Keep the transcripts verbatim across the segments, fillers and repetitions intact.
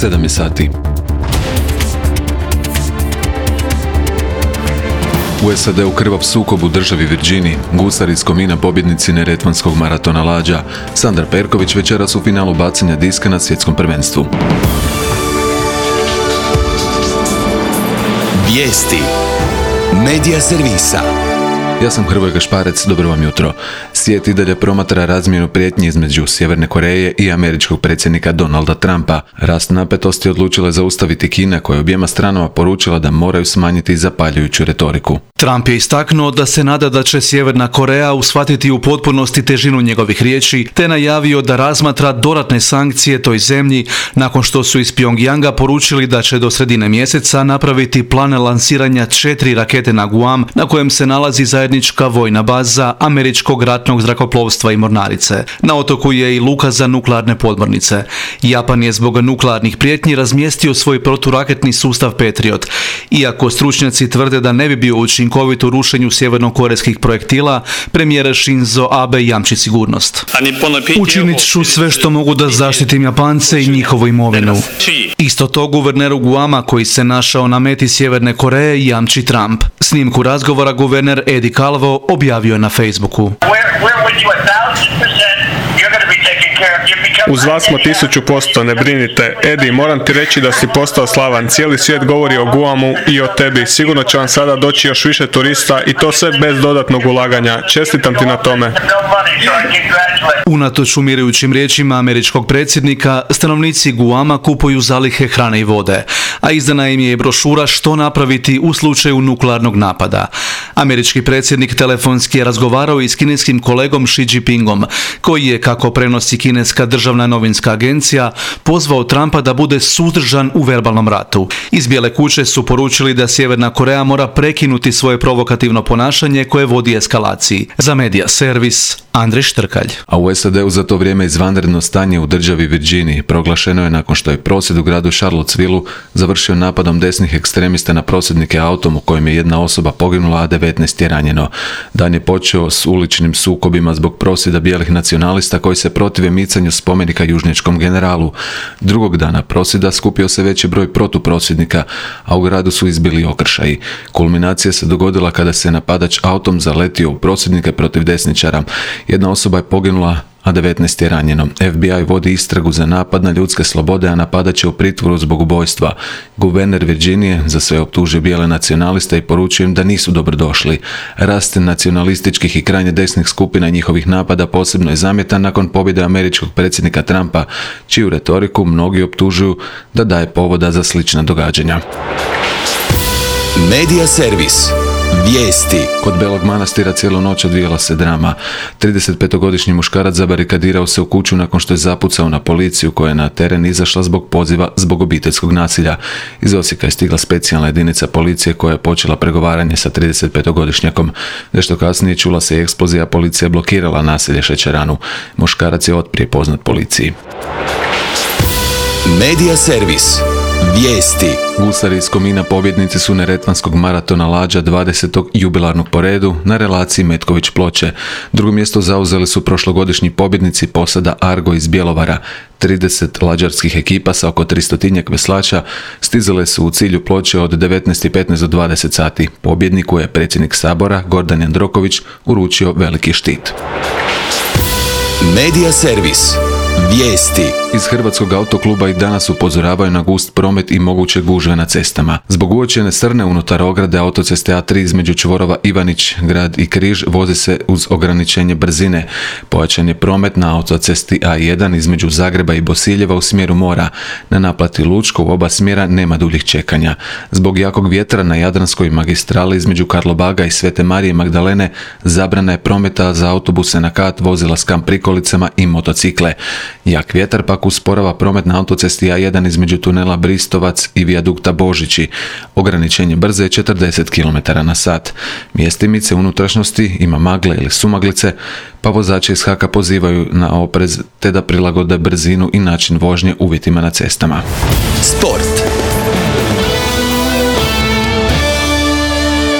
sedam je sati. U S A D-u krvav sukob u državi Virginiji, gusari iz Komina pobjednici Neretvanskog maratona lađa. Sandra Perković večeras u finalu bacanja diska na svjetskom prvenstvu. Vijesti Medija servisa. Ja sam Hrvoje Gašparec, dobro vam jutro. Svijet i dalje promatra razmjenu prijetnji između Sjeverne Koreje i američkog predsjednika Donalda Trumpa. Rast napetosti odlučila je zaustaviti Kina, koja je objema stranama poručila da moraju smanjiti zapaljujuću retoriku. Trump je istaknuo da se nada da će Sjeverna Koreja ushvatiti u potpunosti težinu njegovih riječi, te najavio da razmatra dodatne sankcije toj zemlji nakon što su iz Pjongjanga poručili da će do sredine mjeseca napraviti plan lansiranja četiri rakete na Guam, na kojem se nalazi zajednička vojna baza američkog ratnog zrakoplovstva i mornarice. Na otoku je i luka za nuklearne podmornice. Japan je zbog nuklearnih prijetnji razmjestio svoj proturaketni sustav Patriot. Iako stručnjaci tvrde da ne bi bio učinkovit u rušenju sjevernokorejskih projektila, premijer Shinzo Abe jamči sigurnost. Učinit ću sve što mogu da zaštitim Japance i njihovu imovinu. Isto to guverneru Guama, koji se našao na meti Sjeverne Koreje, jamči Trump. Snimku razgovora guverner Eddie Calvo objavio je na Facebooku. Uz vas smo tisuću posto, ne brinite. Edi, moram ti reći da si postao slavan. Cijeli svijet govori o Guamu i o tebi. Sigurno će vam sada doći još više turista i to sve bez dodatnog ulaganja. Čestitam ti na tome. Unatoč umirujućim riječima američkog predsjednika, stanovnici Guama kupuju zalihe hrane i vode, a izdana im je brošura što napraviti u slučaju nuklearnog napada. Američki predsjednik telefonski je razgovarao i s kineskim kolegom Xi Jinpingom, koji je, kako prenosi kineska državna novinska agencija, pozvao Trumpa da bude suzdržan u verbalnom ratu. Iz Bijele kuće su poručili da Sjeverna Koreja mora prekinuti svoje provokativno ponašanje koje vodi eskalaciji. Za Medija servis, Andrej Štrkalj. A u S A D-u za to vrijeme izvanredno stanje u državi Virginiji proglašeno je nakon što je prosvjed u gradu Charlottesvilleu završio napadom desnih ekstremista na prosvjednike autom u kojem je jedna osoba poginula, a devetnaest je ranjeno. Dan je počeo s uličnim sukobima zbog prosvjeda bijelih nacionalista koji se protive micanju spomenika južnjačkom generalu. Drugog dana prosvjeda skupio se veći broj protuprosvjednika, a u gradu su izbili okršaji. Kulminacija se dogodila kada se napadač autom zaletio u prosvjednike protiv desničara. Jedna osoba je poginula, a devetnaest je ranjeno. F B I vodi istragu za napad na ljudske slobode, a napadač je u pritvoru zbog ubojstva. Guverner Virginije za sve optužio bijele nacionaliste i poručio im da nisu dobrodošli. Rast nacionalističkih i krajnje desnih skupina i njihovih napada posebno je zamjetan nakon pobjede američkog predsjednika Trumpa, čiju retoriku mnogi optužuju da daje povoda za slična događanja. Medija servis. Vijesti. Kod Belog Manastira cijelu noć odvijala se drama. tridesetpetogodišnji muškarac zabarikadirao se u kuću nakon što je zapucao na policiju, koja je na teren izašla zbog poziva zbog obiteljskog nasilja. Iz Osijeka je stigla specijalna jedinica policije koja je počela pregovaranje sa tridesetpetogodišnjakom. Nešto kasnije čula se i eksplozija, policija je blokirala naselje Šećeranu. Muškarac je otprije poznat policiji. Medija servis. Vijesti. Gusari iz Komina pobjednici su Neretvanskog maratona lađa dvadesetog jubilarnog po redu na relaciji Metković-Ploče. Drugo mjesto zauzeli su prošlogodišnji pobjednici posada Argo iz Bjelovara. trideset lađarskih ekipa sa oko tristotinjak veslača stizale su u cilju Ploče od devetnaest i petnaest do dvadeset sati. Pobjedniku je predsjednik Sabora Gordan Jandroković uručio veliki štit. Medija servis. Vijesti. Iz Hrvatskog autokluba i danas upozoravaju na gust promet i moguće gužve na cestama. Zbog uočene srne unutar ograde autoceste A tri između čvorova Ivanić, Grad i Križ vozi se uz ograničenje brzine. Pojačan je promet na autocesti A jedan između Zagreba i Bosiljeva u smjeru mora. Na naplati Lučko u oba smjera nema duljih čekanja. Zbog jakog vjetra na Jadranskoj magistrali između Karlobaga i Svete Marije Magdalene zabrana je prometa za autobuse na kat, vozila s kamp prikolicama i motocikle. Jak vjetar pak usporava promet na autocesti A jedan između tunela Bristovac i vijadukta Božići. Ograničenje brze je četrdeset kilometara na sat. Mjestimice unutrašnjosti ima magle ili sumaglice, pa vozači iz Haka pozivaju na oprez te da prilagode brzinu i način vožnje uvjetima na cestama. Sport.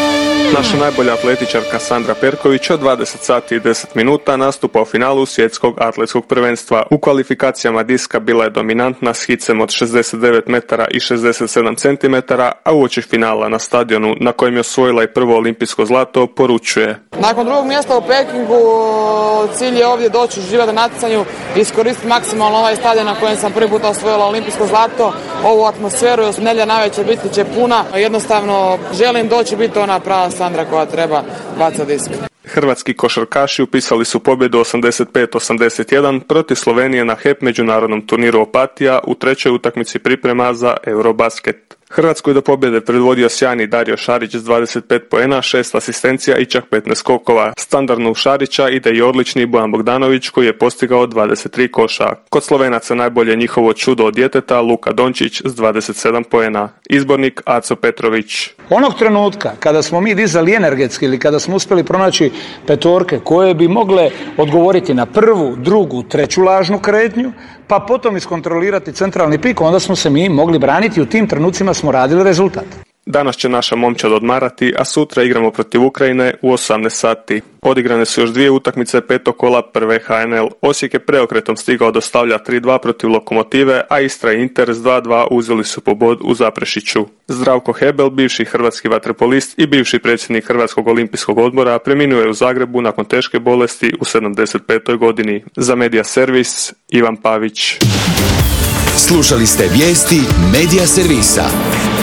Naša najbolja atletičarka Sandra Perković od dvadeset sati i deset minuta nastupa u finalu svjetskog atletskog prvenstva. U kvalifikacijama diska bila je dominantna s hicem od šezdeset devet metara i šezdeset sedam centimetara, a uoči finala na stadionu na kojem je osvojila i prvo olimpijsko zlato poručuje: Nakon drugog mjesta u Pekingu cilj je ovdje doći uživati na natjecanju i iskoristiti maksimalno ovaj stadion na kojem sam prvi puta osvojila olimpijsko zlato, ovu atmosferu, nedjelja navečer biti će puna. Jednostavno želim doći biti ona prava Sandra koja treba bacati disk. Hrvatski košarkaši upisali su pobjedu osamdeset pet osamdeset jedan protiv Slovenije na H E P međunarodnom turniru Opatija u trećoj utakmici priprema za Eurobasket. Hrvatsku je do pobjede predvodio sjajni Dario Šarić s dvadeset pet poena, šest asistencija i čak petnaest skokova. Standardno u Šarića ide i odlični Bojan Bogdanović koji je postigao dvadeset tri koša. Kod Slovenaca najbolje njihovo čudo od djeteta Luka Dončić s dvadeset sedam poena. Izbornik Aco Petrović. Onog trenutka kada smo mi dizali energetski ili kada smo uspjeli pronaći petorke koje bi mogle odgovoriti na prvu, drugu, treću lažnu kretnju, pa potom iskontrolirati centralni pik, onda smo se mi mogli braniti i u tim trenucima smo radili rezultat. Danas će naša momčad odmarati, a sutra igramo protiv Ukrajine u osamnaest sati. Odigrane su još dvije utakmice petog kola prve H N L. Osijek je preokretom stigao do stavlja tri dva protiv Lokomotive, a Istra i Inter s dva dva uzeli su po bod u Zaprešiću. Zdravko Hebel, bivši hrvatski vaterpolist i bivši predsjednik Hrvatskog olimpijskog odbora, preminuo je u Zagrebu nakon teške bolesti u sedamdeset petoj godini. Za Medija Servis, Ivan Pavić. Slušali ste vijesti Medija Servisa.